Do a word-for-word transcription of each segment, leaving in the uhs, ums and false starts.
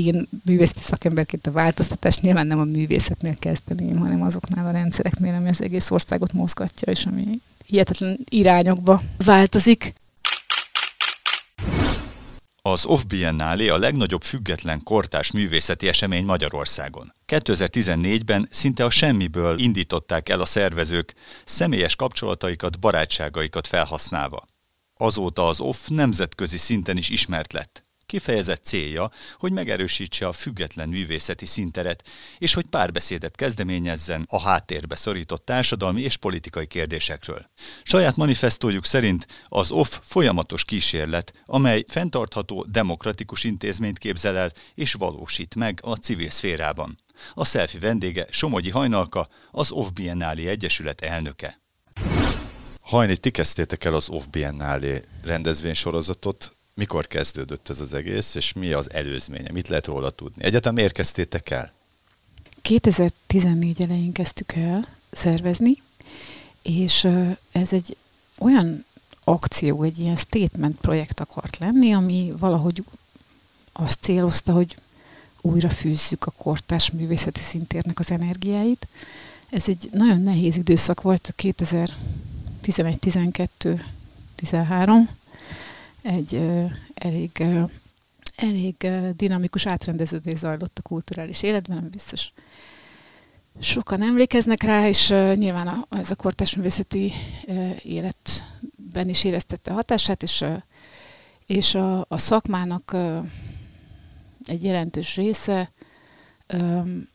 én művészeti szakemberként a változtatást nyilván nem a művészetnél kezdeném, hanem azoknál a rendszereknél, ami az egész országot mozgatja, és ami hihetetlen irányokba változik. Az o ef Biennálé a legnagyobb független kortárs művészeti esemény Magyarországon. kétezer-tizennégyben szinte a semmiből indították el a szervezők, személyes kapcsolataikat, barátságaikat felhasználva. Azóta az o ef nemzetközi szinten is ismert lett. Kifejezett célja, hogy megerősítse a független művészeti színteret, és hogy párbeszédet kezdeményezzen a háttérbe szorított társadalmi és politikai kérdésekről. Saját manifestójuk szerint az o ef folyamatos kísérlet, amely fenntartható demokratikus intézményt képzel el és valósít meg a civil szférában. A selfie vendége Somogyi Hajnalka, az o ef Biennálé Egyesület elnöke. Hajni, ti kezdtétek el az o ef Biennálé rendezvénysorozatot. Mikor kezdődött ez az egész, és mi az előzménye? Mit lehet róla tudni? Egyáltalán miért kezdtétek el? kétezer-tizennégy elején kezdtük el szervezni, és ez egy olyan akció, egy ilyen statement projekt akart lenni, ami valahogy azt célozta, hogy újra fűzzük a kortárs művészeti szintérnek az energiáit. Ez egy nagyon nehéz időszak volt, kétezer-tizenegy, tizenkettő, tizenhárom. Egy uh, elég, uh, elég uh, dinamikus átrendeződés zajlott a kulturális életben, ami biztos sokan emlékeznek rá, és uh, nyilván a, ez a kortárs művészeti uh, életben is éreztette a hatását, és, uh, és a, a szakmának uh, egy jelentős része um,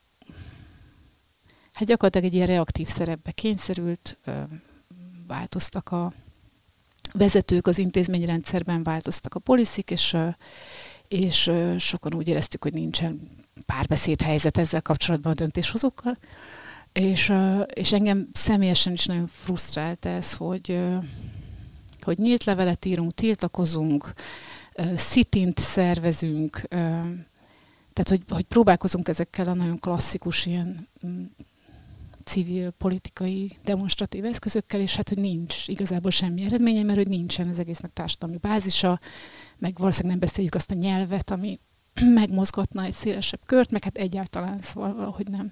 hát gyakorlatilag egy ilyen reaktív szerepbe kényszerült, uh, változtak a vezetők az intézményrendszerben, változtak a poliszik, és, és sokan úgy éreztük, hogy nincsen párbeszédhelyzet ezzel kapcsolatban a döntéshozókkal. És, és engem személyesen is nagyon frusztrált ez, hogy, hogy nyílt levelet írunk, tiltakozunk, sit-int szervezünk, tehát hogy, hogy próbálkozunk ezekkel a nagyon klasszikus ilyen civil, politikai, demonstratív eszközökkel, és hát, hogy nincs igazából semmi eredménye, mert hogy nincsen az egésznek társadalmi bázisa, meg valószínűleg nem beszéljük azt a nyelvet, ami megmozgatna egy szélesebb kört, meg hát egyáltalán, szóval valahogy nem.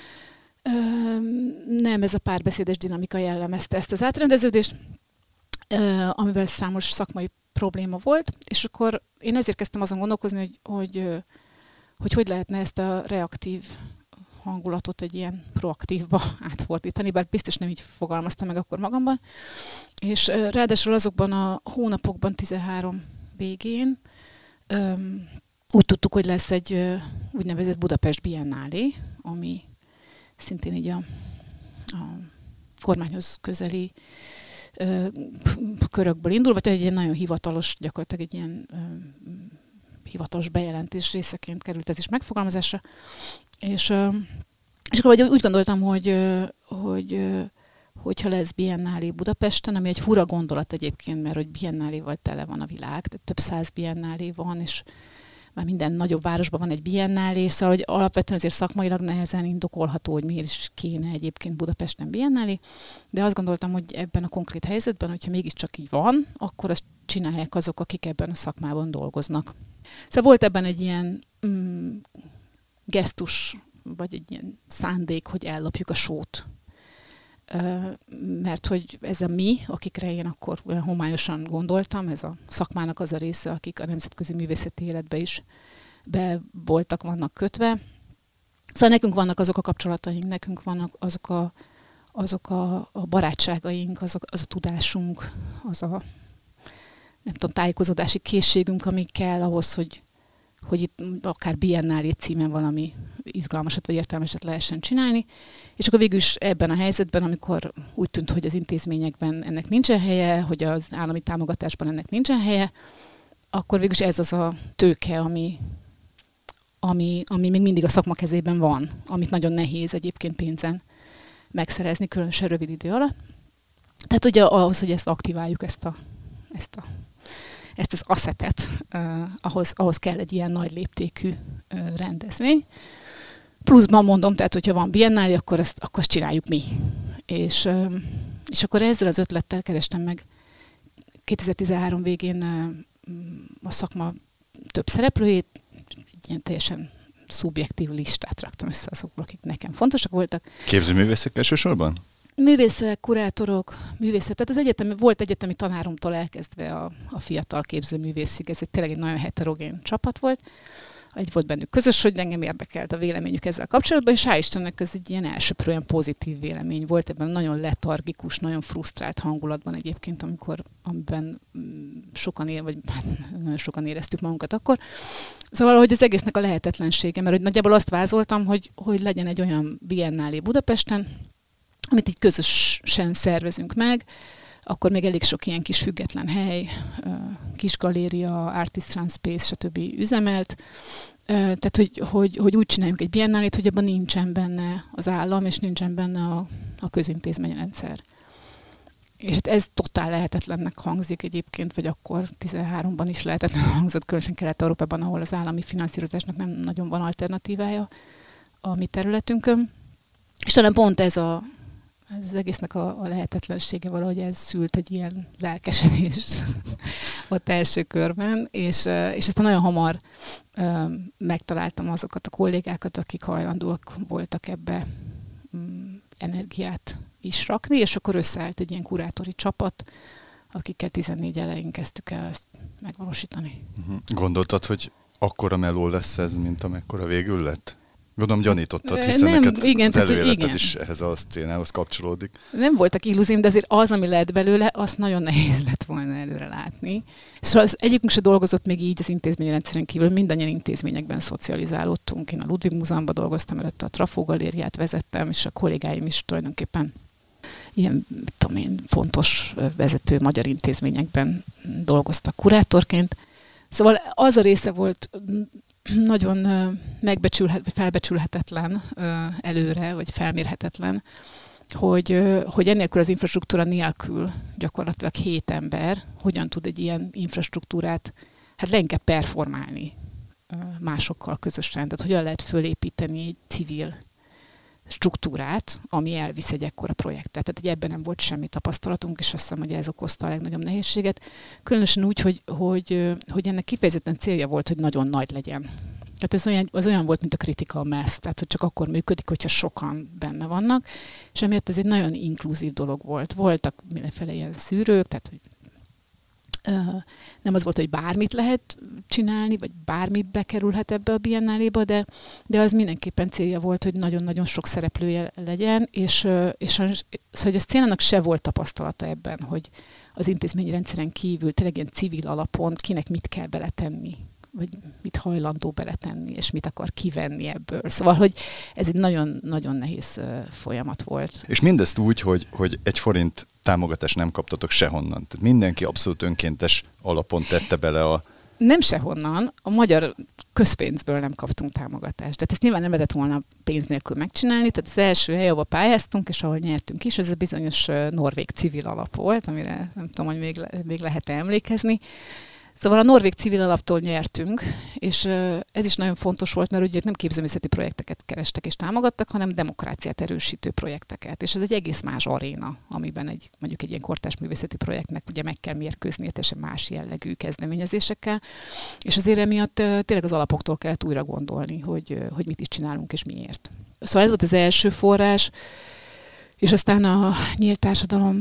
Nem ez a párbeszédes dinamika jellemezte ezt az átrendeződést, amivel számos szakmai probléma volt, és akkor én ezért kezdtem azon gondolkozni, hogy hogy, hogy, hogy lehetne ezt a reaktív hangulatot egy ilyen proaktívba átfordítani, bár biztos nem így fogalmaztam meg akkor magamban. És ráadásul azokban a hónapokban, tizenhárom végén öm, úgy tudtuk, hogy lesz egy ö, úgynevezett Budapest Biennálé, ami szintén így a, a kormányhoz közeli ö, körökből indul, vagy egy ilyen nagyon hivatalos, gyakorlatilag egy ilyen ö, hivatalos bejelentés részeként került ez is megfogalmazásra. És, és akkor úgy gondoltam, hogy, hogy hogyha lesz Biennálé Budapesten, ami egy fura gondolat egyébként, mert hogy Biennáléval tele van a világ, tehát több száz Biennálé van, és már minden nagyobb városban van egy Biennálé, szóval hogy alapvetően azért szakmailag nehezen indokolható, hogy miért is kéne egyébként Budapesten Biennálé, de azt gondoltam, hogy ebben a konkrét helyzetben, hogyha mégiscsak így van, akkor azt csinálják azok, akik ebben a szakmában dolgoznak. Szóval volt ebben egy ilyen mm, gesztus, vagy egy ilyen szándék, hogy ellopjuk a sót. Mert hogy ez a mi, akikre én akkor olyan homályosan gondoltam, ez a szakmának az a része, akik a nemzetközi művészeti életbe is be voltak, vannak kötve. Szóval nekünk vannak azok a kapcsolataink, nekünk vannak azok a, azok a, a barátságaink, azok, az a tudásunk, az a nem tudom, tájékozódási készségünk, ami kell ahhoz, hogy, hogy itt akár Biennálé címen valami izgalmasat vagy értelmeset lehessen csinálni. És akkor végül is ebben a helyzetben, amikor úgy tűnt, hogy az intézményekben ennek nincsen helye, hogy az állami támogatásban ennek nincsen helye, akkor végül is ez az a tőke, ami, ami, ami még mindig a szakma kezében van, amit nagyon nehéz egyébként pénzen megszerezni, különösen rövid idő alatt. Tehát ugye ahhoz, hogy ezt aktiváljuk, ezt, a, ezt, a, ezt az asszetet, uh, ahhoz, ahhoz kell egy ilyen nagy léptékű uh, rendezvény. Pluszban mondom, tehát hogyha van Biennálé, akkor ezt, akkor ezt csináljuk mi. És, uh, és akkor ezzel az ötlettel kerestem meg kétezer-tizenhárom végén uh, a szakma több szereplőjét, egy ilyen teljesen szubjektív listát raktam össze azokból, akik nekem fontosak voltak. Képzőművészek elsősorban? Művészek, kurátorok, művészek. Tehát az egyetemi, volt egyetemi tanáromtól elkezdve a, a fiatal képzőművészig. Ez egy tényleg egy nagyon heterogén csapat volt. Egy volt bennük közös, hogy engem érdekelt a véleményük ezzel kapcsolatban, és hál' Istennek ez egy ilyen elsőprően pozitív vélemény volt, ebben nagyon letargikus, nagyon frusztrált hangulatban egyébként, amikor amiben sokan él, vagy nagyon sokan éreztük magunkat akkor. Szóval, hogy az egésznek a lehetetlensége, mert hogy nagyjából azt vázoltam, hogy, hogy legyen egy olyan biennálé Budapesten, amit így közösen szervezünk meg, akkor még elég sok ilyen kis független hely, kis galéria, Artistrans Space, stb. Üzemelt. Tehát, hogy, hogy, hogy úgy csináljunk egy biennálét, hogy abban nincsen benne az állam, és nincsen benne a, a közintézményrendszer. És hát ez totál lehetetlennek hangzik egyébként, vagy akkor tizenháromban is lehetetlen hangzott, különösen Kelet-Európában, ahol az állami finanszírozásnak nem nagyon van alternatívája a mi területünkön. És talán pont ez a Ez az egésznek a, a lehetetlensége valahogy ez szült egy ilyen lelkesedést ott első körben, és, és aztán nagyon hamar um, megtaláltam azokat a kollégákat, akik hajlandóak voltak ebbe um, energiát is rakni, és akkor összeállt egy ilyen kurátori csapat, akikkel tizennégy elején kezdtük el ezt megvalósítani. Gondoltad, hogy akkora meló lesz ez, mint amekkora végül lett? Gondolom gyanítottad, hiszen nem, neked igen, az előéleted igen. is ehhez a szcénához kapcsolódik. Nem voltak illúzióm, de azért az, ami lett belőle, azt nagyon nehéz lett volna előre látni. Szóval az egyikünk se dolgozott még így az intézményrendszeren kívül, mindannyian intézményekben szocializálódtunk. Én a Ludwig Múzeumban dolgoztam, előtte a Trafó galériát vezettem, és a kollégáim is tulajdonképpen ilyen, tudom én, fontos vezető magyar intézményekben dolgoztak kurátorként. Szóval az a része volt nagyon megbecsülhet, vagy felbecsülhetetlen előre, vagy felmérhetetlen, hogy, hogy ennélkül az infrastruktúra nélkül gyakorlatilag hét ember hogyan tud egy ilyen infrastruktúrát hát leginkább performálni másokkal közösen. Tehát hogyan lehet fölépíteni egy civil struktúrát, ami elvisz egy ekkora projektet. Tehát hogy ebben nem volt semmi tapasztalatunk, és azt hiszem, hogy ez okozta a legnagyobb nehézséget. Különösen úgy, hogy, hogy, hogy ennek kifejezetten célja volt, hogy nagyon nagy legyen. Tehát ez olyan, az olyan volt, mint a critical mass, tehát hogy csak akkor működik, hogyha sokan benne vannak, és emiatt ez egy nagyon inkluzív dolog volt. Voltak mindenféle ilyen szűrők, tehát hogy Uh, nem az volt, hogy bármit lehet csinálni, vagy bármi bekerülhet ebbe a biennáléba, de, de az mindenképpen célja volt, hogy nagyon-nagyon sok szereplője legyen, és, uh, és szóval, hogy a szcénának se volt tapasztalata ebben, hogy az intézményi rendszeren kívül tényleg ilyen civil alapon kinek mit kell beletenni, vagy mit hajlandó beletenni, és mit akar kivenni ebből. Szóval, hogy ez egy nagyon-nagyon nehéz uh, folyamat volt. És mindezt úgy, hogy, hogy egy forint támogatást nem kaptatok sehonnan. Tehát mindenki abszolút önkéntes alapon tette bele a... Nem sehonnan. A magyar közpénzből nem kaptunk támogatást. Tehát ezt nyilván nem lehetett volna pénz nélkül megcsinálni. Tehát az első hely, ahol pályáztunk, és ahol nyertünk is, ez a bizonyos norvég civil alap volt, amire nem tudom, hogy még, le, még lehet emlékezni. Szóval a norvég civil alaptól nyertünk, és ez is nagyon fontos volt, mert ugye nem képzőművészeti projekteket kerestek és támogattak, hanem demokráciát erősítő projekteket. És ez egy egész más aréna, amiben egy, mondjuk egy ilyen kortárs művészeti projektnek ugye meg kell mérkőzni teljesen más jellegű kezdeményezésekkel. És azért emiatt tényleg az alapoktól kellett újra gondolni, hogy, hogy mit is csinálunk és miért. Szóval ez volt az első forrás, és aztán a Nyílt Társadalom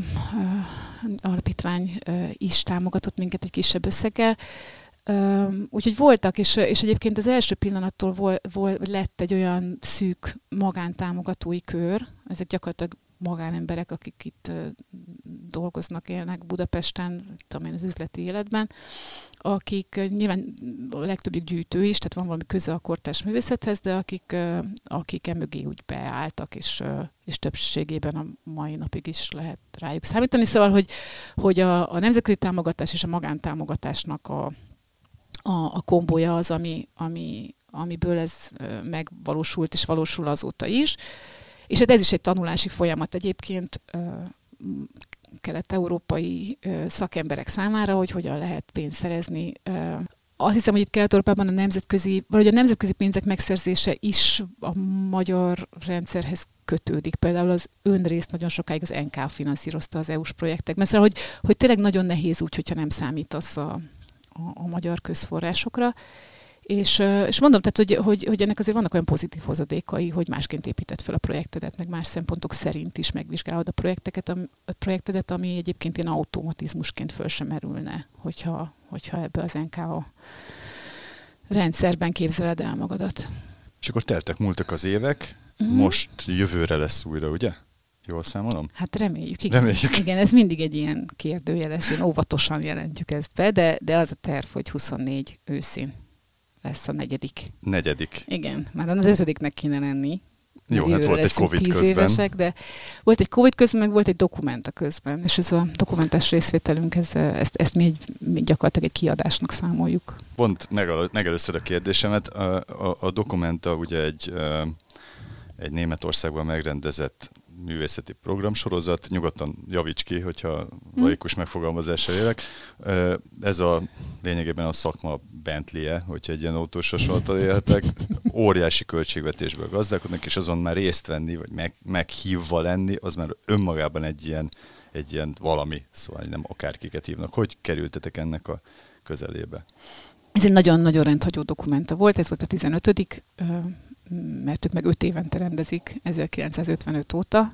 alapítvány is támogatott minket egy kisebb összeggel. Úgyhogy voltak, és, és egyébként az első pillanattól vol, vol, lett egy olyan szűk magántámogatói kör, ezek gyakorlatilag magánemberek, akik itt dolgoznak, élnek Budapesten, tudom én, az üzleti életben, akik nyilván a legtöbbjük gyűjtő is, tehát van valami köze a kortárs művészethez, de akik, akik emögé úgy beálltak, és, és többségében a mai napig is lehet rájuk számítani. Szóval, hogy, hogy a, a nemzetközi támogatás és a magántámogatásnak a, a, a kombója az, ami, ami, amiből ez megvalósult, és valósul azóta is. És hát ez is egy tanulási folyamat egyébként kelet-európai szakemberek számára, hogy hogyan lehet pénzt szerezni. Azt hiszem, hogy itt Kelet-Európában a nemzetközi, vagy a nemzetközi pénzek megszerzése is a magyar rendszerhez kötődik. Például az önrészt nagyon sokáig az en ká finanszírozta az é u-s projektekben. Szóval, hogy, hogy tényleg nagyon nehéz úgy, hogyha nem számítasz a, a, a magyar közforrásokra. És, és mondom, tehát, hogy, hogy, hogy ennek azért vannak olyan pozitív hozadékai, hogy másként épített fel a projektedet, meg más szempontok szerint is megvizsgálod a projekteket, a projektedet, ami egyébként ilyen automatizmusként föl sem merülne, hogyha, hogyha ebbe az en ká á rendszerben képzeled el magadat. És akkor teltek, múltak az évek, uh-huh. Most jövőre lesz újra, ugye? Jól számolom? Hát reméljük. Igen. reméljük. Igen, ez mindig egy ilyen kérdőjeles, én óvatosan jelentjük ezt be, de, de az a terv, hogy huszonnégy őszén lesz a negyedik. Negyedik. Igen, már az ötödiknek kéne lenni. Jó, hát volt egy Covid közben. Évesek, de volt egy Covid közben, meg volt egy dokumenta közben, és ez a dokumentás részvételünk, ez, ezt, ezt mi, egy, mi gyakorlatilag egy kiadásnak számoljuk. Pont megelő, megelőzted a kérdésemet, a, a, a dokumenta ugye egy, egy Németországban megrendezett művészeti programsorozat, nyugodtan javíts ki, hogyha laikus hmm. megfogalmazással élek. Ez a lényegében a szakma Bentley-je, hogyha egy ilyen autós hasonlattal élhetek, óriási költségvetésből gazdálkodnak, és azon már részt venni, vagy meg, meghívva lenni, az már önmagában egy ilyen, egy ilyen valami, szóval nem akárkiket hívnak. Hogy kerültetek ennek a közelébe? Ez egy nagyon-nagyon rendhagyó dokumenta volt, ez volt a tizenötödik mert ők meg öt évente rendezik, ezerkilencszázötvenöt óta.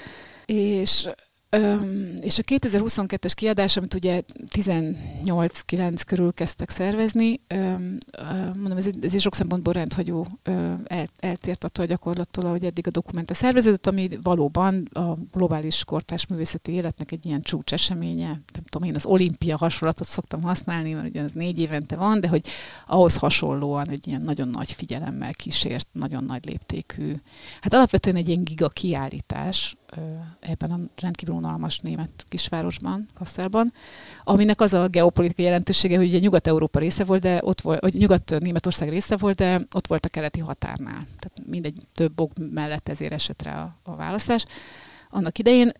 És, és a kétezer-huszonkettes kiadás, amit ugye tizennyolc kilenc körül kezdtek szervezni, mondom, ez egy, ez egy sok szempontból rendhagyó, el, eltért attól a gyakorlattól, ahogy eddig a dokumenta szerveződött, ami valóban a globális kortárs művészeti életnek egy ilyen csúcseseménye. Nem tudom, én az olimpia hasonlatot szoktam használni, mert ugye az négy évente van, de hogy ahhoz hasonlóan egy ilyen nagyon nagy figyelemmel kísért, nagyon nagy léptékű. Hát alapvetően egy ilyen giga kiállítás ebben a rendkívül unalmas német kisvárosban, Kasszelban, aminek az a geopolitikai jelentősége, hogy ugye Nyugat-Európa része volt, de ott volt, vagy Nyugat-Németország része volt, de ott volt a keleti határnál. Tehát mindegy, több ok mellett ezért esett rá a, a választás annak idején.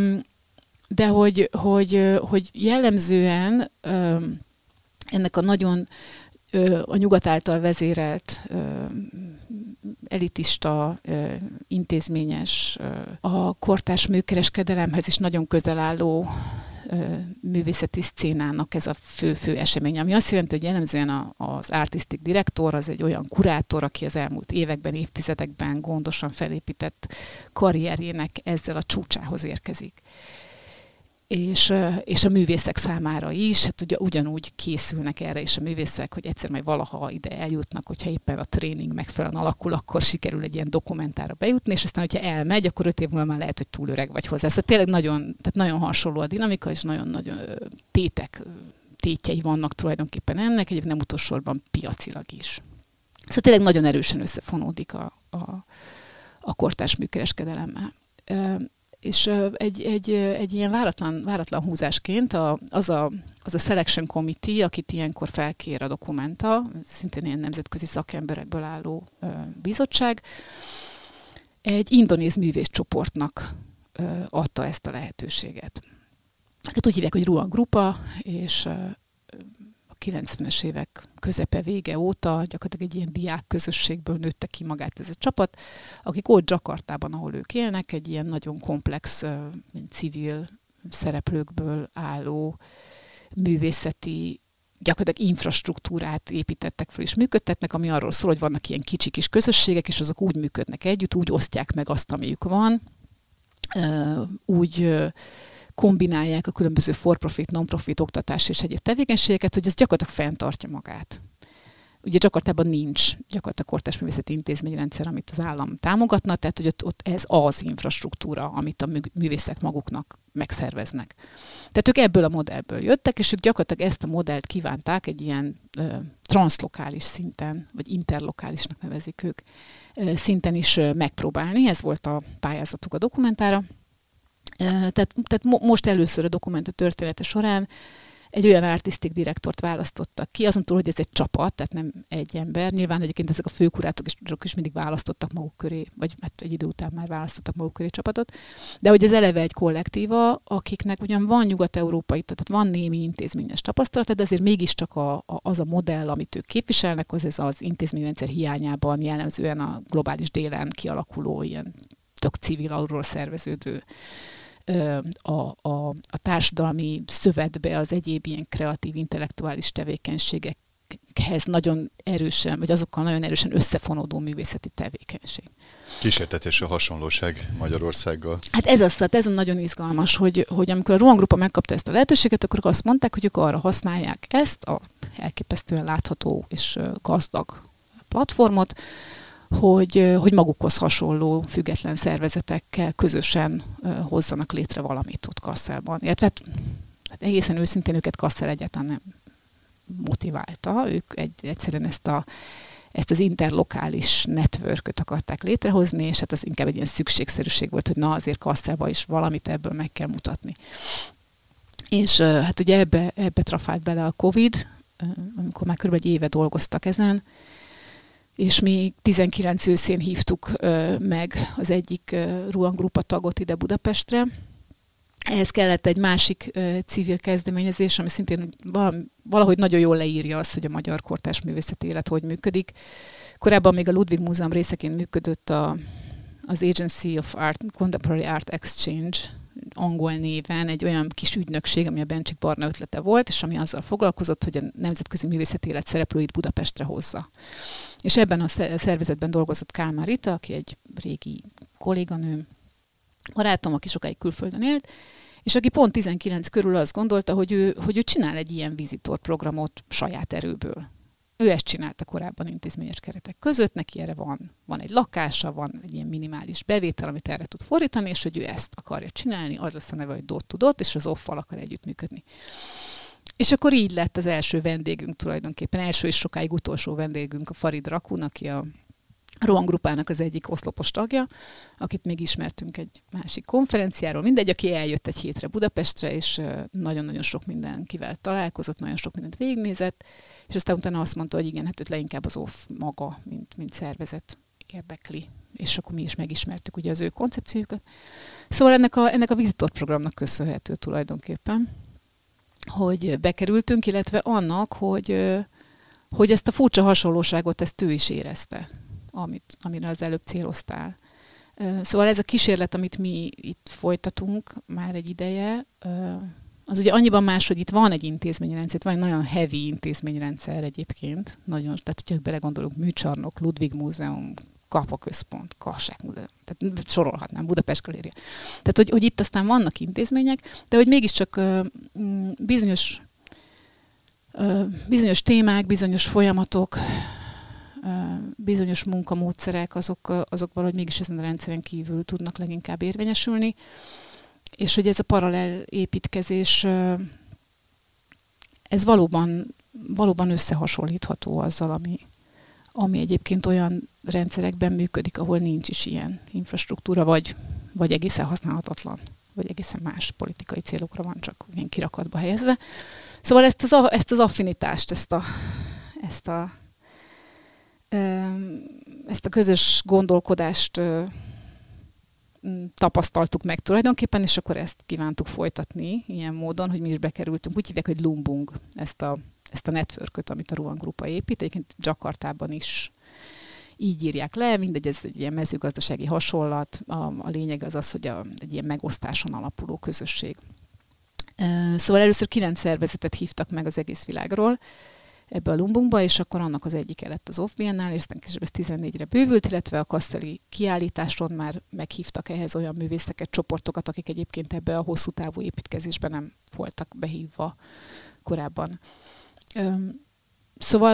De hogy, hogy, hogy jellemzően ennek a nagyon a nyugat által vezérelt, elitista, intézményes, a kortárs műkereskedelemhez is nagyon közel álló művészeti szcénának ez a fő-fő esemény, ami azt jelenti, hogy jellemzően az artistic director az egy olyan kurátor, aki az elmúlt években, évtizedekben gondosan felépített karrierjének ezzel a csúcsához érkezik. És, és a művészek számára is, hát ugye ugyanúgy készülnek erre is a művészek, hogy egyszer majd valaha ide eljutnak, hogyha éppen a tréning megfelelően alakul, akkor sikerül egy ilyen dokumentára bejutni, és aztán, hogyha elmegy, akkor öt év múlva már lehet, hogy túl öreg vagy hozzá. Szóval tényleg nagyon, tehát nagyon hasonló a dinamika, és nagyon-nagyon tétek, tétjei vannak tulajdonképpen ennek, egyébként nem utolsósorban piacilag is. Szóval tényleg nagyon erősen összefonódik a, a, a kortárs műkereskedelemmel. És egy, egy, egy ilyen váratlan, váratlan húzásként a, az, a, az a Selection Committee, akit ilyenkor felkér a dokumenta, szintén ilyen nemzetközi szakemberekből álló ö, bizottság, egy indonéz művészcsoportnak ö, adta ezt a lehetőséget. Hát úgy hívják, hogy Ruan Grupa, és ö, a kilencvenes évek közepe vége óta gyakorlatilag egy ilyen diák közösségből nőtte ki magát ez a csapat, akik ott Jakartában, ahol ők élnek, egy ilyen nagyon komplex uh, civil szereplőkből álló művészeti gyakorlatilag infrastruktúrát építettek fel és működtetnek, ami arról szól, hogy vannak ilyen kicsi kis közösségek, és azok úgy működnek együtt, úgy osztják meg azt, amiük van, uh, úgy uh, kombinálják a különböző for-profit, non-profit oktatás és egyéb tevékenységeket, hogy ez gyakorlatilag fenntartja magát. Ugye Jakartában nincs gyakorlatilag kortárs művészeti intézményrendszer, amit az állam támogatna, tehát hogy ott, ott ez az infrastruktúra, amit a művészek maguknak megszerveznek. Tehát ők ebből a modellből jöttek, és ők gyakorlatilag ezt a modellt kívánták egy ilyen ö, transzlokális szinten, vagy interlokálisnak nevezik ők, ö, szinten is ö, megpróbálni. Ez volt a pályázatuk a dokumentára. Tehát, tehát most először a dokumenta története során egy olyan artistic direktort választottak ki, azon túl, hogy ez egy csapat, tehát nem egy ember. Nyilván egyébként ezek a főkurátorok is, is mindig választottak maguk köré, vagy hát egy idő után már választottak maguk köré csapatot, de hogy ez eleve egy kollektíva, akiknek ugyan van nyugat-európai, tehát van némi intézményes tapasztalat, de azért mégiscsak a, a, az a modell, amit ők képviselnek, az ez az intézményrendszer hiányában jellemzően a globális délen kialakuló, ilyen tök civil, alulról szerveződő A, a, a társadalmi szövetbe az egyéb ilyen kreatív, intellektuális tevékenységek művészetekhez nagyon erősen, vagy azokkal nagyon erősen összefonódó művészeti tevékenység. Kísértetés a hasonlóság Magyarországgal. Hát ez az, tehát ez a nagyon izgalmas, hogy, hogy amikor a Rohan Grupa megkapta ezt a lehetőséget, akkor azt mondták, hogy ők arra használják ezt a elképesztően látható és gazdag platformot, hogy, hogy magukhoz hasonló független szervezetekkel közösen hozzanak létre valamit ott Kasszelban. Illetve hát, hát egészen őszintén őket Kassel egyáltalán nem motiválta, ők egy, egyszerűen ezt a ezt az interlokális networköt akarták létrehozni, és hát az inkább egy ilyen szükségszerűség volt, hogy na azért Kasszelban is valamit ebből meg kell mutatni. És hát ugye ebbe, ebbe trafált bele a Covid, amikor már kb. Egy éve dolgoztak ezen, és mi tizenkilenc őszén hívtuk meg az egyik Rohan Grupa tagot ide Budapestre. Ehhez kellett egy másik civil kezdeményezés, ami szintén valahogy nagyon jól leírja azt, hogy a magyar kortárs művészeti élet hogy működik. Korábban még a Ludwig Múzeum részeként működött a, az Agency of Art, Contemporary Art Exchange, angol néven, egy olyan kis ügynökség, ami a Bencsik Barna ötlete volt, és ami azzal foglalkozott, hogy a nemzetközi művészeti élet szereplőit Budapestre hozza. És ebben a szervezetben dolgozott Kálmár Rita, aki egy régi kolléganőm, barátom, aki sokáig külföldön élt, és aki pont tizenkilenc körül azt gondolta, hogy ő, hogy ő csinál egy ilyen vizitorprogramot saját erőből. Ő ezt csinálta korábban intézményes keretek között, neki erre van, van egy lakása, van egy ilyen minimális bevétel, amit erre tud fordítani, és hogy ő ezt akarja csinálni, az lesz a neve, hogy Dot to Dot, és az off-val akar együttműködni. És akkor így lett az első vendégünk tulajdonképpen, első és sokáig utolsó vendégünk a Farid Rakun, aki a Rohan Grupának az egyik oszlopos tagja, akit még ismertünk egy másik konferenciáról, mindegy, aki eljött egy hétre Budapestre, és nagyon-nagyon sok mindenkivel találkozott, nagyon sok mindent végignézett, és aztán utána azt mondta, hogy igen, hát őt leginkább az off maga, mint, mint szervezet érdekli, és akkor mi is megismertük ugye az ő koncepciókat. Szóval ennek a, ennek a vizitorprogramnak köszönhető tulajdonképpen, hogy bekerültünk, illetve annak, hogy, hogy ezt a furcsa hasonlóságot ezt ő is érezte, amit, amire az előbb céloztál. Szóval ez a kísérlet, amit mi itt folytatunk már egy ideje, az ugye annyiban más, hogy itt van egy intézményrendszer, van egy nagyon heavy intézményrendszer egyébként, nagyon, tehát hogyha belegondolunk, Műcsarnok, Ludwig Múzeum, Kapa Központ, Kassák Múzeum, tehát sorolhatnám, Budapest Galéria. Tehát, hogy, hogy itt aztán vannak intézmények, de hogy mégiscsak uh, bizonyos, uh, bizonyos témák, bizonyos folyamatok, uh, bizonyos munkamódszerek, azok, uh, azok valahogy mégis ezen a rendszeren kívül tudnak leginkább érvényesülni. És hogy ez a paralel építkezés, uh, ez valóban, valóban összehasonlítható azzal, ami, ami egyébként olyan rendszerekben működik, ahol nincs is ilyen infrastruktúra, vagy, vagy egészen használhatatlan, vagy egészen más politikai célokra van csak ilyen kirakatba helyezve. Szóval ezt az, ezt az affinitást, ezt a, ezt a, ezt a közös gondolkodást tapasztaltuk meg tulajdonképpen, és akkor ezt kívántuk folytatni ilyen módon, hogy mi is bekerültünk. Úgy hívják, hogy Lumbung, ezt a, ezt a networköt, amit a Rohan Grupa épít. Egyébként Jakartában is így írják le, mindegy, ez egy ilyen mezőgazdasági hasonlat. A, a lényeg az az, hogy a, egy ilyen megosztáson alapuló közösség. Szóval először kilenc szervezetet hívtak meg az egész világról ebbe a Lumbungba, és akkor annak az egyike lett az Off Biennale, és aztán később ez tizennégyre bővült, illetve a kasszeli kiállításon már meghívtak ehhez olyan művészeket, csoportokat, akik egyébként ebbe a hosszú távú építkezésben nem voltak behívva korábban. Szóval,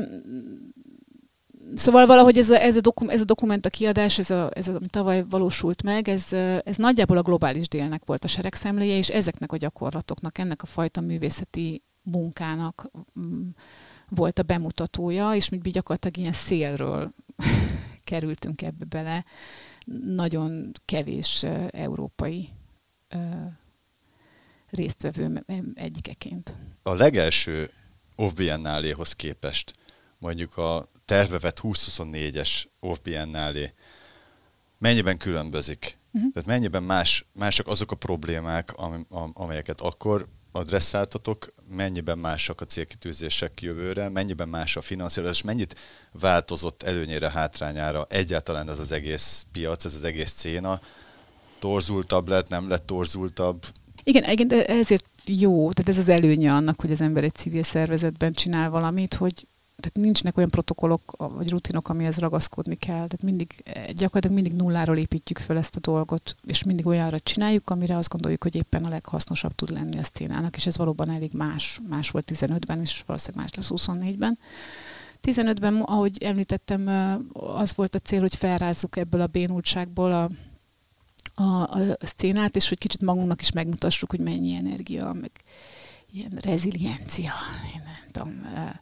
szóval valahogy ez a, ez a, dokum, ez a dokumenta kiadás, ez, a, ez a, ami tavaly valósult meg, ez, ez nagyjából a globális délnek volt a seregszemléje, és ezeknek a gyakorlatoknak, ennek a fajta művészeti munkának volt a bemutatója, és mi gyakorlatilag ilyen szélről kerültünk ebbe bele, nagyon kevés uh, európai uh, résztvevő egyikeként. A legelső Off Biennáléhoz képest mondjuk a tervbe vett húsz huszonnégyes Off Biennálé mennyiben különbözik? Uh-huh. Tehát mennyiben más, mások azok a problémák, amelyeket akkor adresszáltatok, mennyiben másak a célkitűzések jövőre, mennyiben más a finanszírozás, mennyit változott előnyére, hátrányára egyáltalán ez az egész piac, ez az egész széna? Torzultabb lett, nem lett torzultabb? Igen, igen, ezért jó, tehát ez az előnye annak, hogy az ember egy civil szervezetben csinál valamit, hogy, tehát nincsenek olyan protokollok vagy rutinok, amihez ragaszkodni kell. Tehát mindig, gyakorlatilag mindig nulláról építjük fel ezt a dolgot, és mindig olyanra csináljuk, amire azt gondoljuk, hogy éppen a leghasznosabb tud lenni a szcénának, és ez valóban elég más. Más volt tizenötben, és valószínűleg más lesz huszonnégyben. tizenötben, ahogy említettem, az volt a cél, hogy felrázzuk ebből a bénultságból a, a, a szcénát, és hogy kicsit magunknak is megmutassuk, hogy mennyi energia, meg ilyen reziliencia, én nem tudom,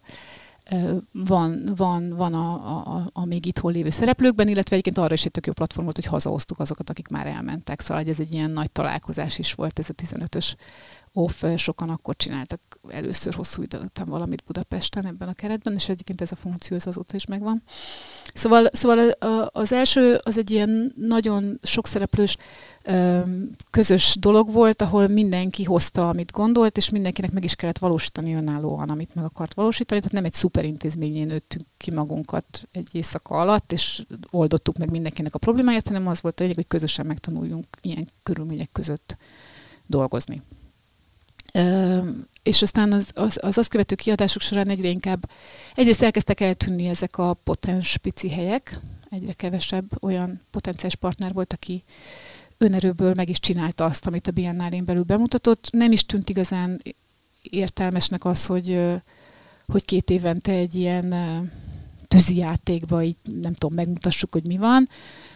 van, van, van a, a, a még itthon lévő szereplőkben, illetve egyébként arra is egy tök jó platform volt, hogy hazahoztuk azokat, akik már elmentek. Szóval ez egy ilyen nagy találkozás is volt, ez a tizenötös off, sokan akkor csináltak először hosszú idő után valamit Budapesten ebben a keretben, és egyébként ez a funkció ez azóta is megvan. Szóval, szóval az első az egy ilyen nagyon sokszereplős közös dolog volt, ahol mindenki hozta, amit gondolt, és mindenkinek meg is kellett valósítani önállóan, amit meg akart valósítani. Tehát nem egy szuperintézményén nőttünk ki magunkat egy éjszaka alatt, és oldottuk meg mindenkinek a problémáját, hanem az volt a lényeg, hogy közösen megtanuljunk ilyen körülmények között dolgozni. Uh, és aztán az, az, az azt követő kiadások során egyre inkább, egyrészt elkezdtek eltűnni ezek a potens pici helyek, egyre kevesebb olyan potenciális partner volt, aki önerőből meg is csinálta azt, amit a Biennálén belül bemutatott. Nem is tűnt igazán értelmesnek az, hogy, hogy két évente egy ilyen tűzijátékba így nem tudom, megmutassuk, hogy mi van.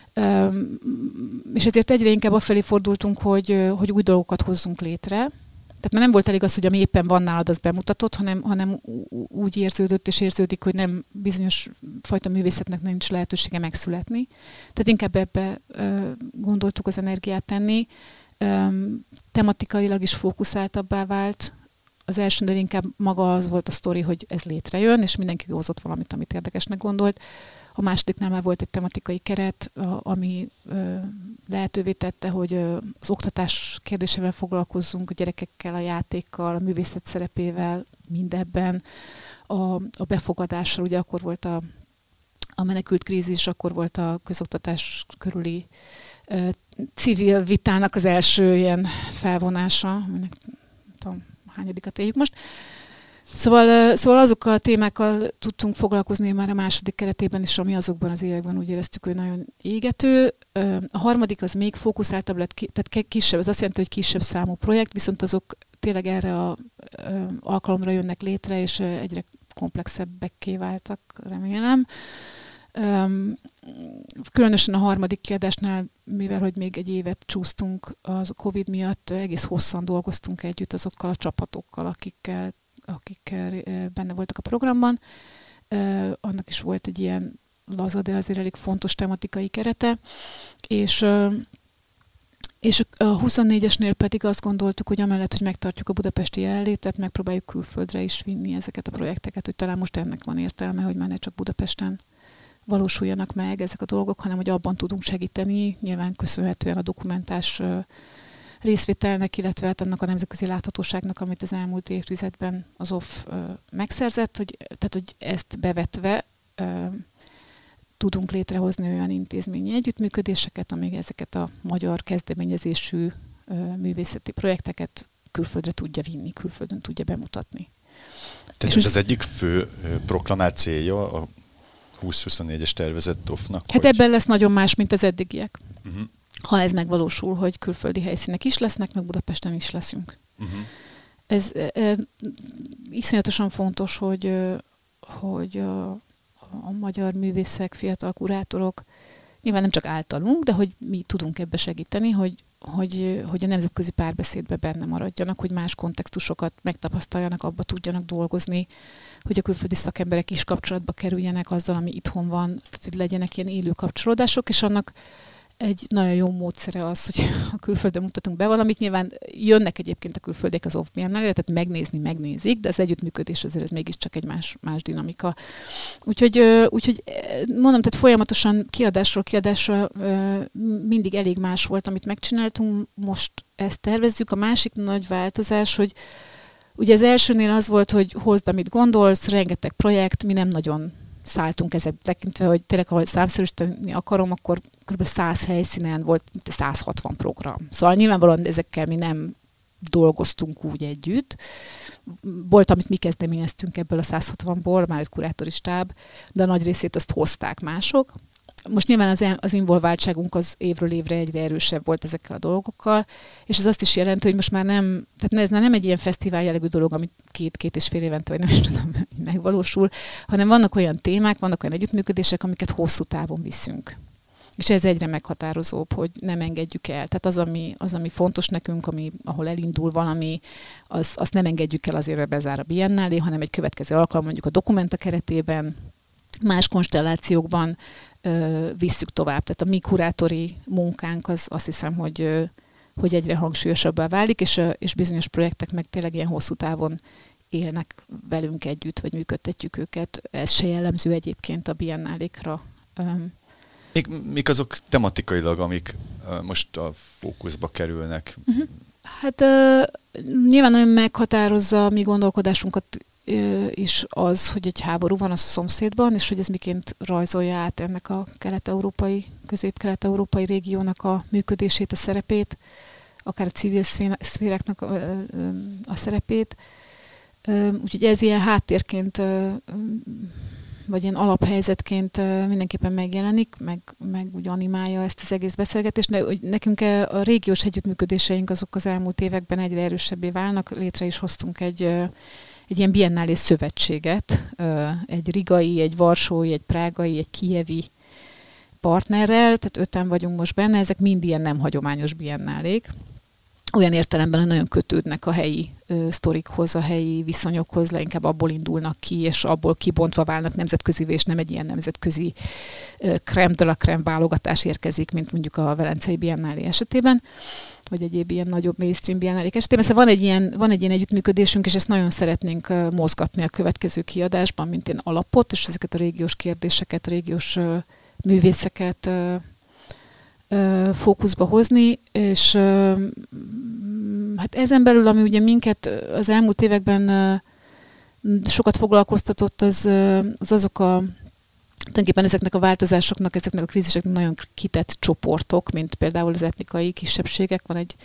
És ezért egyre inkább afelé fordultunk, hogy, hogy új dolgokat hozzunk létre. Tehát már nem volt elég az, hogy ami éppen van nálad, az bemutatott, hanem, hanem úgy érződött és érződik, hogy nem bizonyos fajta művészetnek nincs lehetősége megszületni. Tehát inkább ebbe ö, gondoltuk az energiát tenni. Ö, tematikailag is fókuszáltabbá vált. Az elsőnél inkább maga az volt a sztori, hogy ez létrejön, és mindenki hozott valamit, amit érdekesnek gondolt. A másodiknál már volt egy tematikai keret, ami ö, lehetővé tette, hogy ö, az oktatás kérdésével foglalkozzunk, a gyerekekkel, a játékkal, a művészet szerepével, mindebben. A, a befogadással, ugye akkor volt a, a menekült krízis, akkor volt a közoktatás körüli ö, civil vitának az első ilyen felvonása, aminek nem tudom, hányadikat éljük most. Szóval, szóval azokkal a témákkal tudtunk foglalkozni már a második keretében is, ami azokban az években úgy éreztük, hogy nagyon égető. A harmadik az még fókuszáltabb lett, tehát kisebb, ez azt jelenti, hogy kisebb számú projekt, viszont azok tényleg erre az alkalomra jönnek létre, és egyre komplexebbekké váltak, remélem. Különösen a harmadik kiadásnál, mivel hogy még egy évet csúsztunk a Covid miatt, egész hosszan dolgoztunk együtt azokkal a csapatokkal, akikkel akik benne voltak a programban. Annak is volt egy ilyen laza, de azért elég fontos tematikai kerete. És, és a huszonnégyesnél pedig azt gondoltuk, hogy amellett, hogy megtartjuk a budapesti jelenlétet, megpróbáljuk külföldre is vinni ezeket a projekteket, hogy talán most ennek van értelme, hogy már ne csak Budapesten valósuljanak meg ezek a dolgok, hanem hogy abban tudunk segíteni, nyilván köszönhetően a dokumentás részvételnek, illetve hát annak a nemzetközi láthatóságnak, amit az elmúlt évtizedben az off uh, megszerzett, hogy, tehát hogy ezt bevetve uh, tudunk létrehozni olyan intézményi együttműködéseket, amíg ezeket a magyar kezdeményezésű uh, művészeti projekteket külföldre tudja vinni, külföldön tudja bemutatni. Tehát ez az egyik fő proklamált célja a húsz-huszonnégyes tervezett off-nak? Hát hogy... ebben lesz nagyon más, mint az eddigiek. Uh-huh. Ha ez megvalósul, hogy külföldi helyszínek is lesznek, meg Budapesten is leszünk. Uh-huh. Ez e, e, iszonyatosan fontos, hogy, hogy a, a magyar művészek, fiatal kurátorok, nyilván nem csak általunk, de hogy mi tudunk ebbe segíteni, hogy, hogy, hogy a nemzetközi párbeszédbe benne maradjanak, hogy más kontextusokat megtapasztaljanak, abba tudjanak dolgozni, hogy a külföldi szakemberek is kapcsolatba kerüljenek azzal, ami itthon van, tehát hogy legyenek ilyen élő kapcsolódások, és annak egy nagyon jó módszere az, hogy a külföldön mutatunk be valamit. Nyilván jönnek egyébként a külföldiek az off Biennálére, tehát megnézni, megnézik, de az együttműködés azért ez mégiscsak egy más, más dinamika. Úgyhogy, úgyhogy mondom, tehát folyamatosan kiadásról kiadásra mindig elég más volt, amit megcsináltunk, most ezt tervezzük. A másik nagy változás, hogy ugye az elsőnél az volt, hogy hozd, amit gondolsz, rengeteg projekt, mi nem nagyon szálltunk ezek tekintve, hogy tényleg, ha számszerűsíteni akarom, akkor kb. száz helyszínen volt száz hatvan program. Szóval nyilvánvalóan ezekkel mi nem dolgoztunk úgy együtt. Volt, amit mi kezdeményeztünk ebből a száz hatvanból, már egy kurátori stáb, de a nagy részét azt hozták mások. Most nyilván az, az involváltságunk az évről évre egyre erősebb volt ezekkel a dolgokkal, és ez azt is jelenti, hogy most már nem, tehát ez nem egy ilyen fesztivál jellegű dolog, ami két-két és fél évente, vagy nem is tudom, megvalósul, hanem vannak olyan témák, vannak olyan együttműködések, amiket hosszú távon viszünk. És ez egyre meghatározóbb, hogy nem engedjük el. Tehát az, ami, az, ami fontos nekünk, ami, ahol elindul valami, az, azt nem engedjük el azért, hogy bezár a Biennálé, hanem egy következő alkalom, mondjuk a Documenta keretében, más konstellációkban ö, visszük tovább. Tehát a mi kurátori munkánk az azt hiszem, hogy, ö, hogy egyre hangsúlyosabbá válik, és, ö, és bizonyos projektek meg tényleg ilyen hosszú távon élnek velünk együtt, vagy működtetjük őket. Ez se jellemző egyébként a biennálékra. Mik, mik azok tematikailag, amik uh, most a fókuszba kerülnek? Uh-huh. Hát uh, nyilván nagyon meghatározza a mi gondolkodásunkat uh, is az, hogy egy háború van a szomszédban, és hogy ez miként rajzolja át ennek a kelet-európai, közép-kelet-európai régiónak a működését, a szerepét, akár a civil szféráknak a, a, a szerepét. Uh, úgyhogy ez ilyen háttérként uh, vagy ilyen alaphelyzetként mindenképpen megjelenik, meg, meg úgy animálja ezt az egész beszélgetést. De nekünk a régiós együttműködéseink azok az elmúlt években egyre erősebbé válnak. Létre is hoztunk egy, egy ilyen biennálé szövetséget, egy rigai, egy varsói, egy prágai, egy kijevi partnerrel, tehát öten vagyunk most benne, ezek mind ilyen nem hagyományos biennálék. Olyan értelemben, hogy nagyon kötődnek a helyi ö, sztorikhoz, a helyi viszonyokhoz, leginkább abból indulnak ki, és abból kibontva válnak nemzetközivé, és nem egy ilyen nemzetközi ö, crème de la crème válogatás érkezik, mint mondjuk a Velencei Biennálé esetében, vagy egyéb ilyen nagyobb mainstream biennálék esetében. Szóval van egy ilyen, van egy ilyen együttműködésünk, és ezt nagyon szeretnénk ö, mozgatni a következő kiadásban, mint ilyen alapot, és ezeket a régiós kérdéseket, a régiós ö, művészeket ö, fókuszba hozni, és hát ezen belül, ami ugye minket az elmúlt években sokat foglalkoztatott, az, az azok a tulajdonképpen ezeknek a változásoknak, ezeknek a kríziseknek nagyon kitett csoportok, mint például az etnikai kisebbségek. Van egy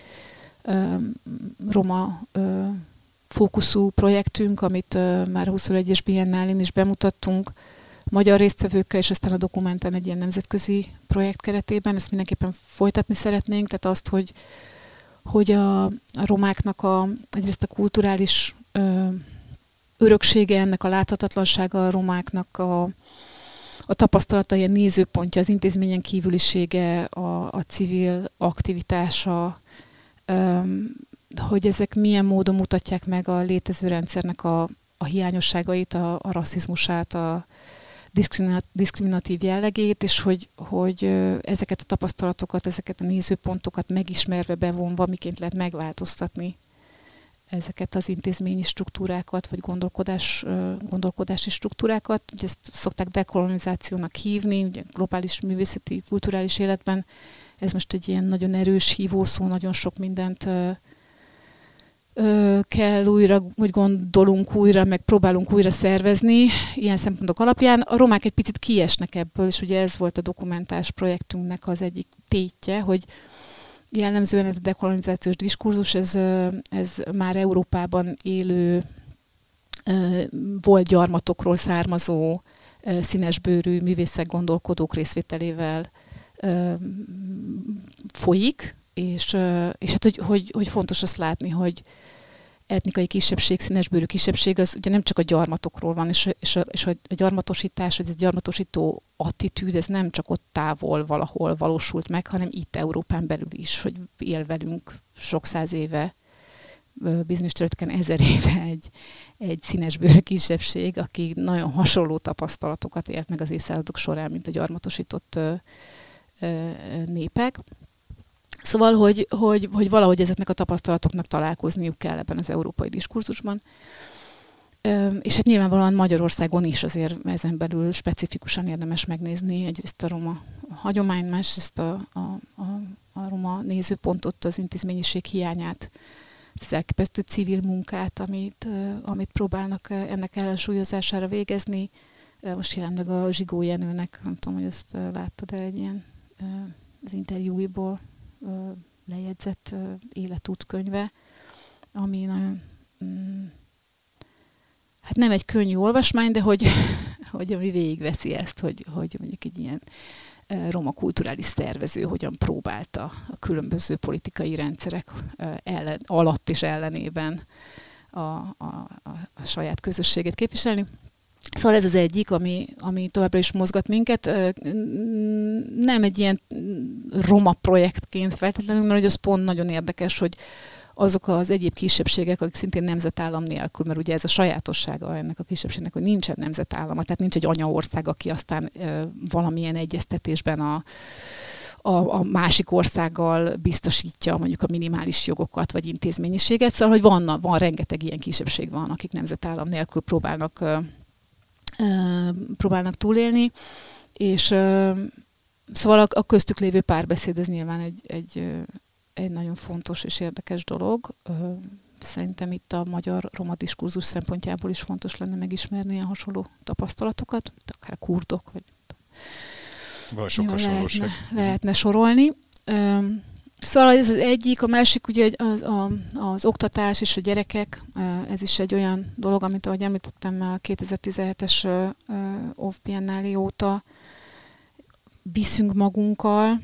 roma fókuszú projektünk, amit már a huszonegyes Biennálén is bemutattunk, magyar résztvevőkkel, és aztán a Documentán egy ilyen nemzetközi projekt keretében. Ezt mindenképpen folytatni szeretnénk, tehát azt, hogy, hogy a, a romáknak a, egyrészt a kulturális ö, öröksége, ennek a láthatatlansága, a romáknak a, a tapasztalata, a nézőpontja, az intézményen kívülisége, a, a civil aktivitása, ö, hogy ezek milyen módon mutatják meg a létező rendszernek a, a hiányosságait, a, a rasszizmusát, a diszkriminatív jellegét, és hogy, hogy ezeket a tapasztalatokat, ezeket a nézőpontokat megismerve, bevonva, miként lehet megváltoztatni ezeket az intézményi struktúrákat, vagy gondolkodás, gondolkodási struktúrákat. Ugye ezt szokták dekolonizációnak hívni, ugye globális művészeti, kulturális életben. Ez most egy ilyen nagyon erős hívószó, nagyon sok mindent kell újra, hogy gondolunk újra, meg próbálunk újra szervezni ilyen szempontok alapján. A romák egy picit kiesnek ebből, és ugye ez volt a dokumentás projektünknek az egyik tétje, hogy jellemzően ez a dekolonizációs diskurzus, ez, ez már Európában élő, volt gyarmatokról származó, színesbőrű művészek, gondolkodók részvételével folyik, és, és hát, hogy, hogy, hogy fontos azt látni, hogy etnikai kisebbség, színesbőrű kisebbség, az ugye nem csak a gyarmatokról van, és, és, a, és a gyarmatosítás, vagy a gyarmatosító attitűd, ez nem csak ott távol valahol valósult meg, hanem itt Európán belül is, hogy él velünk sok száz éve, bizonyos területeken ezer éve egy, egy színesbőrű kisebbség, aki nagyon hasonló tapasztalatokat élt meg az évszázadok során, mint a gyarmatosított ö, ö, népek. Szóval, hogy, hogy, hogy valahogy ezeknek a tapasztalatoknak találkozniuk kell ebben az európai diskurzusban. És hát nyilvánvalóan Magyarországon is azért ezen belül specifikusan érdemes megnézni egyrészt a roma hagyomány, másrészt a, a, a, a roma nézőpontot, az intézményiség hiányát, az elképesztő civil munkát, amit, amit próbálnak ennek ellensúlyozására végezni. Most jelenleg a Zsigó Jenőnek, nem tudom, hogy ezt láttad, de egy ilyen az interjúiból lejegyzett életútkönyve, ami nagyon, mm, hát nem egy könnyű olvasmány, de hogy, hogy ami végigveszi ezt, hogy, hogy mondjuk egy ilyen roma kulturális szervező hogyan próbálta a különböző politikai rendszerek ellen, alatt és ellenében a, a, a, a saját közösségét képviselni. Szóval ez az egyik, ami, ami továbbra is mozgat minket. Nem egy ilyen roma projektként feltétlenül, mert hogy az pont nagyon érdekes, hogy azok az egyéb kisebbségek, akik szintén nemzetállam nélkül, mert ugye ez a sajátossága ennek a kisebbségnek, hogy nincsen nemzetállama, tehát nincs egy anyaország, aki aztán e, valamilyen egyeztetésben a, a, a másik országgal biztosítja mondjuk a minimális jogokat, vagy intézményiséget. Szóval, hogy van, van rengeteg ilyen kisebbség van, akik nemzetállam nélkül próbálnak, e, e, próbálnak túlélni, és e, szóval a, a köztük lévő párbeszéd, ez nyilván egy, egy egy nagyon fontos és érdekes dolog. Szerintem itt a magyar roma diskurzus szempontjából is fontos lenne megismerni ilyen hasonló tapasztalatokat, akár kurdok, vagy van sok hasonlóság. Lehetne, lehetne sorolni. Szóval ez az egyik, a másik ugye az, az, az oktatás és a gyerekek, ez is egy olyan dolog, amit ahogy említettem, a kétezer-tizenhetes o ef Biennale óta viszünk magunkkal.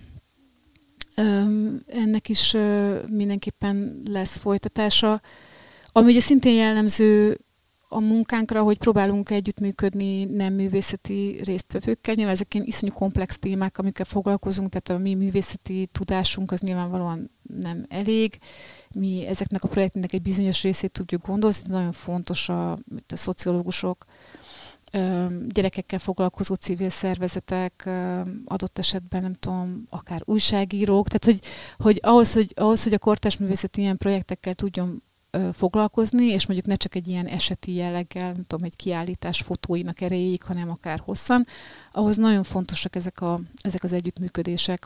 Ennek is mindenképpen lesz folytatása. Ami ugye szintén jellemző a munkánkra, hogy próbálunk együttműködni nem művészeti résztvevőkkel. Nyilván ezek ilyen iszonyú komplex témák, amikkel foglalkozunk, tehát a mi művészeti tudásunk az nyilvánvalóan nem elég. Mi ezeknek a projektnek egy bizonyos részét tudjuk gondozni, nagyon fontos a, a szociológusok, gyerekekkel foglalkozó civil szervezetek, adott esetben nem tudom, akár újságírók, tehát hogy, hogy, ahhoz, hogy ahhoz, hogy a kortárs művészet ilyen projektekkel tudjon foglalkozni, és mondjuk ne csak egy ilyen eseti jelleggel, nem tudom, egy kiállítás fotóinak erejéig, hanem akár hosszan, ahhoz nagyon fontosak ezek, a, ezek az együttműködések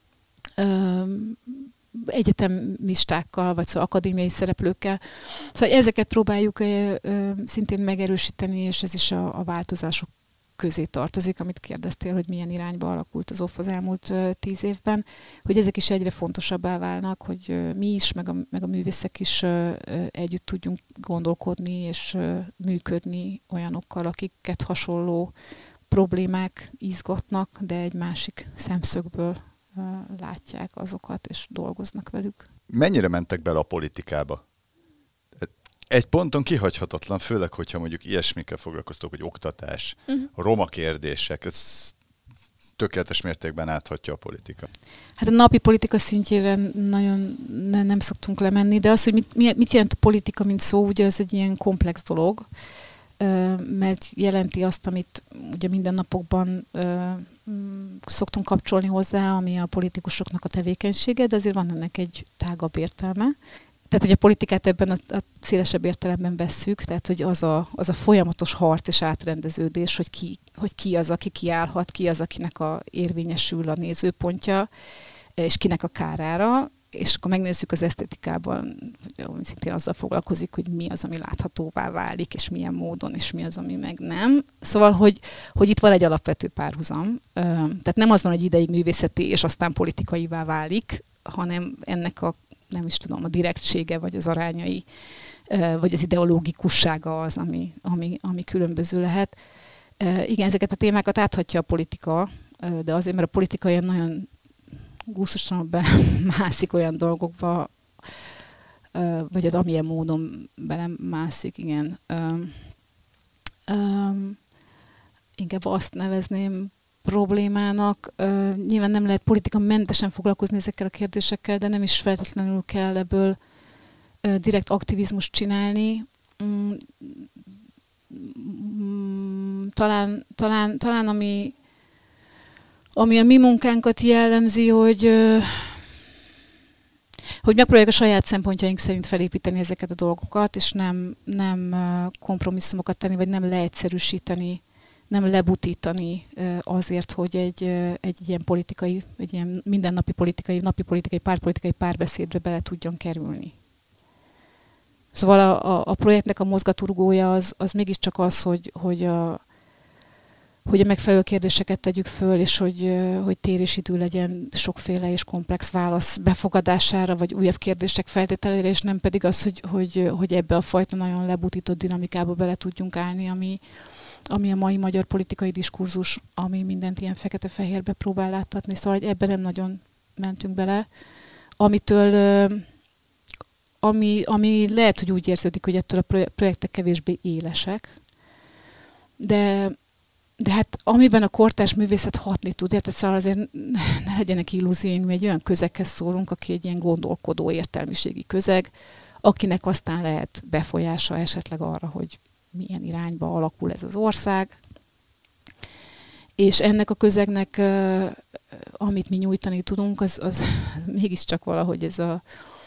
egyetemistákkal, vagy szóval akadémiai szereplőkkel. Szóval ezeket próbáljuk ö, ö, szintén megerősíteni, és ez is a, a változások közé tartozik, amit kérdeztél, hogy milyen irányba alakult az o ef az elmúlt ö, tíz évben, hogy ezek is egyre fontosabbá válnak, hogy ö, mi is, meg a, meg a művészek is ö, ö, együtt tudjunk gondolkodni és ö, működni olyanokkal, akiket hasonló problémák izgatnak, de egy másik szemszögből látják azokat, és dolgoznak velük. Mennyire mentek bele a politikába? Egy ponton kihagyhatatlan, főleg, hogyha mondjuk ilyesmikkel foglalkoztok, hogy oktatás, uh-huh. roma kérdések, ez tökéletes mértékben áthatja a politika. Hát a napi politika szintjére nagyon ne, nem szoktunk lemenni, de az, hogy mit, mit jelent a politika, mint szó, ugye ez egy ilyen komplex dolog, mert jelenti azt, amit ugye mindennapokban szoktunk kapcsolni hozzá, ami a politikusoknak a tevékenysége, de azért van ennek egy tágabb értelme. Tehát, hogy a politikát ebben a, a szélesebb értelemben vesszük, tehát, hogy az a, az a folyamatos harc és átrendeződés, hogy ki, hogy ki az, aki kiállhat, ki az, akinek a érvényesül a nézőpontja, és kinek a kárára, és akkor megnézzük az esztetikában, ami szintén azzal foglalkozik, hogy mi az, ami láthatóvá válik, és milyen módon, és mi az, ami meg nem. Szóval, hogy, hogy itt van egy alapvető párhuzam. Tehát nem az van, hogy ideig művészeti, és aztán politikaivá válik, hanem ennek a, nem is tudom, a direktsége, vagy az arányai, vagy az ideológikussága az, ami, ami, ami különböző lehet. Igen, ezeket a témákat áthatja a politika, de azért, mert a politika ilyen nagyon gusztustalan belemászik olyan dolgokba, vagy az amilyen módon belemászik, igen. Inkább azt nevezném problémának. Nyilván nem lehet politikamentesen foglalkozni ezekkel a kérdésekkel, de nem is feltétlenül kell ebből direkt aktivizmust csinálni. Talán, talán, talán ami Ami a mi munkánkat jellemzi, hogy, hogy megpróbáljuk a saját szempontjaink szerint felépíteni ezeket a dolgokat, és nem, nem kompromisszumokat tenni, vagy nem leegyszerűsíteni, nem lebutítani azért, hogy egy, egy ilyen politikai, egy ilyen mindennapi politikai, napi politikai, pártpolitikai párbeszédbe bele tudjon kerülni. Szóval a, a, a projektnek a mozgatórugója az, az mégiscsak az, hogy, hogy a hogy a megfelelő kérdéseket tegyük föl, és hogy, hogy tér és idő legyen sokféle és komplex válasz befogadására, vagy újabb kérdések feltételére, és nem pedig az, hogy, hogy, hogy ebbe a fajta nagyon lebutított dinamikába bele tudjunk állni, ami, ami a mai magyar politikai diskurzus, ami mindent ilyen fekete-fehérbe próbál láttatni. Szóval ebben nem nagyon mentünk bele, amitől, ami, ami lehet, hogy úgy érződik, hogy ettől a projektek kevésbé élesek, de De hát amiben a kortárs művészet hatni tud, érted, szóval azért ne legyenek illúzióink, mi egy olyan közeghez szólunk, aki egy ilyen gondolkodó értelmiségi közeg, akinek aztán lehet befolyása esetleg arra, hogy milyen irányba alakul ez az ország. És ennek a közegnek, amit mi nyújtani tudunk, az, az mégiscsak valahogy ez a...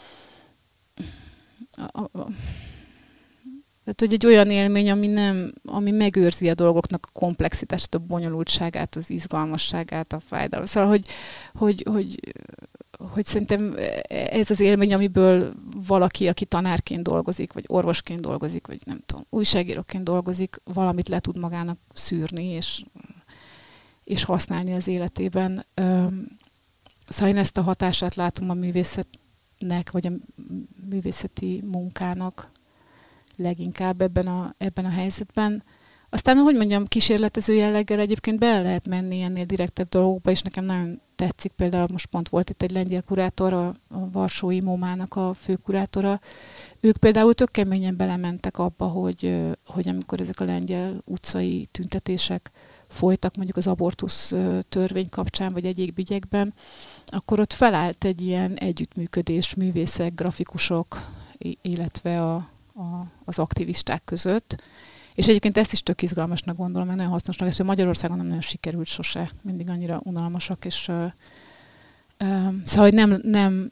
a, a Tehát, hogy egy olyan élmény, ami, nem, ami megőrzi a dolgoknak a komplexitását, a bonyolultságát, az izgalmasságát, a fájdalmat. Szóval, hogy, hogy, hogy, hogy szerintem ez az élmény, amiből valaki, aki tanárként dolgozik, vagy orvosként dolgozik, vagy nem tudom, újságíróként dolgozik, valamit le tud magának szűrni, és, és használni az életében. Szóval én ezt a hatását látom a művészetnek, vagy a művészeti munkának leginkább ebben a, ebben a helyzetben. Aztán, hogy mondjam, kísérletező jelleggel egyébként bele lehet menni ennél direktebb dolgokba, és nekem nagyon tetszik, például most pont volt itt egy lengyel kurátor, a, a Varsói Momának a főkurátora. Ők például tök keményen belementek abba, hogy, hogy amikor ezek a lengyel utcai tüntetések folytak mondjuk az abortusz törvény kapcsán, vagy egyéb ügyekben, akkor ott felállt egy ilyen együttműködés művészek, grafikusok, illetve a A, az aktivisták között. És egyébként ezt is tök izgalmasnak gondolom, mert nagyon hasznosnak, és Magyarországon nem nagyon sikerült sose, mindig annyira unalmasak, és uh, uh, szóval hogy nem, nem,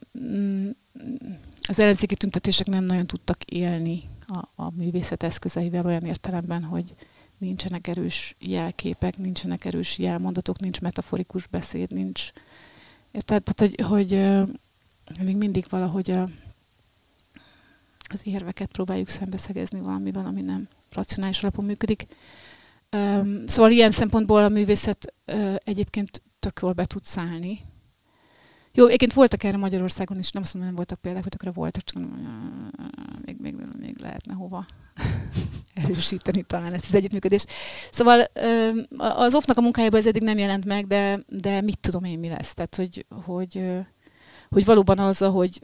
az ellenzéki tüntetések nem nagyon tudtak élni a, a művészet eszközeivel olyan értelemben, hogy nincsenek erős jelképek, nincsenek erős jelmondatok, nincs metaforikus beszéd, nincs... Tehát, tehát hogy, hogy uh, még mindig valahogy a az érveket próbáljuk szembeszegezni valamiben, ami nem racionális alapon működik. Um, szóval ilyen szempontból a művészet uh, egyébként tök jól be tud szállni. Jó, egyébként voltak erre Magyarországon is, nem azt mondom, nem voltak példák, hogy tökre voltak, csak uh, még, még, még lehetne hova erősíteni talán ezt az együttműködést. Szóval uh, az off-nak a munkájában ez eddig nem jelent meg, de, de mit tudom én, mi lesz. Tehát, hogy, hogy, uh, hogy valóban az, hogy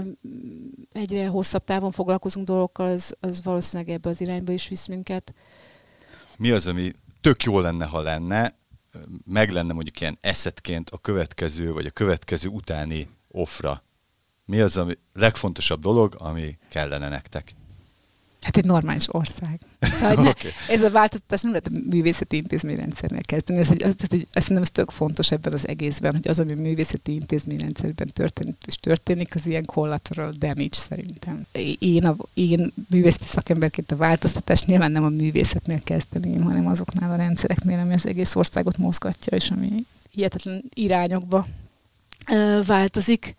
egyre hosszabb távon foglalkozunk dolgokkal, az, az valószínűleg ebbe az irányba is visz minket. Mi az, ami tök jó lenne, ha lenne, meg lenne mondjuk ilyen eszetként a következő, vagy a következő utáni offra? Mi az, ami legfontosabb dolog, ami kellene nektek? Hát egy normális ország. Szóval okay. Ez a változtatás nem lehet a művészeti intézményrendszernél kezdeni. Ez, ez, ez, ez szerintem ez tök fontos ebben az egészben, hogy az, ami művészeti intézményrendszerben történik, és történik, az ilyen collateral damage szerintem. Én, a, én művészeti szakemberként a változtatást nyilván nem a művészetnél kezdeném, hanem azoknál a rendszereknél, ami az egész országot mozgatja, és ami hihetetlen irányokba ö, változik.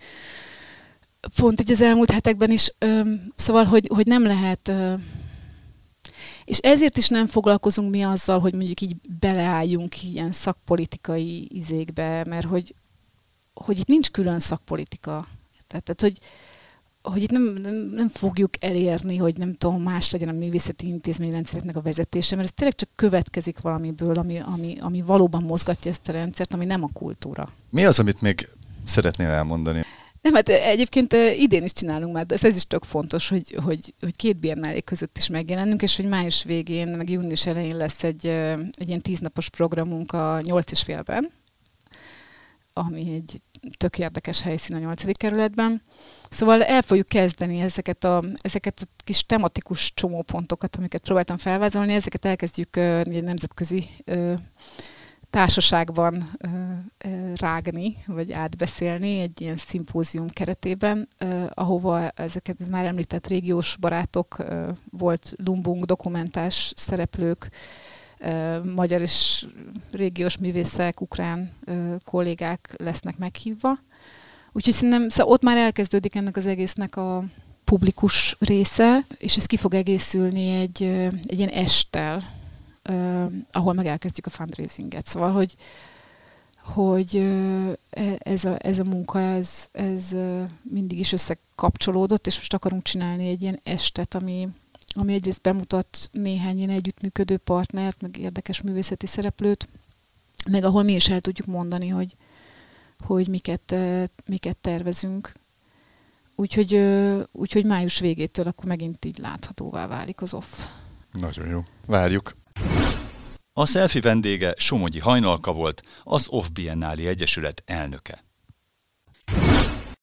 Pont így az elmúlt hetekben is, öm, szóval, hogy, hogy nem lehet, öm, és ezért is nem foglalkozunk mi azzal, hogy mondjuk így beleálljunk ilyen szakpolitikai izékbe, mert hogy, hogy itt nincs külön szakpolitika. Tehát, tehát hogy, hogy itt nem, nem, nem fogjuk elérni, hogy nem tudom, más legyen a művészeti intézményrendszereknek a vezetése, mert ez tényleg csak következik valamiből, ami, ami, ami valóban mozgatja ezt a rendszert, ami nem a kultúra. Mi az, amit még szeretnél elmondani? Nem, hát egyébként idén is csinálunk már, de ez is tök fontos, hogy, hogy, hogy két biennálé között is megjelenünk, és hogy május végén, meg június elején lesz egy, egy ilyen tíznapos programunk a nyolc és félben, ami egy tök érdekes helyszín a nyolcadik kerületben. Szóval el fogjuk kezdeni ezeket a, ezeket a kis tematikus csomópontokat, amiket próbáltam felvázolni, ezeket elkezdjük egy nemzetközi társaságban ö, ö, rágni, vagy átbeszélni egy ilyen szimpózium keretében, ö, ahova ezeket az már említett régiós barátok, ö, volt Lumbung dokumentás szereplők, ö, magyar és régiós művészek, ukrán ö, kollégák lesznek meghívva. Úgyhogy szerintem szóval ott már elkezdődik ennek az egésznek a publikus része, és ez ki fog egészülni egy, egy ilyen esttel, uh, ahol meg elkezdjük a fundraisinget. Szóval, hogy, hogy uh, ez, a, ez a munka, ez, ez uh, mindig is összekapcsolódott, és most akarunk csinálni egy ilyen estet, ami, ami egyrészt bemutat néhány ilyen együttműködő partnert, meg érdekes művészeti szereplőt, meg ahol mi is el tudjuk mondani, hogy, hogy miket, miket tervezünk. Úgyhogy, úgyhogy május végétől akkor megint így láthatóvá válik az off. Nagyon jó. Várjuk. A selfie vendége Somogyi Hajnalka volt, az Off Biennáli Egyesület elnöke.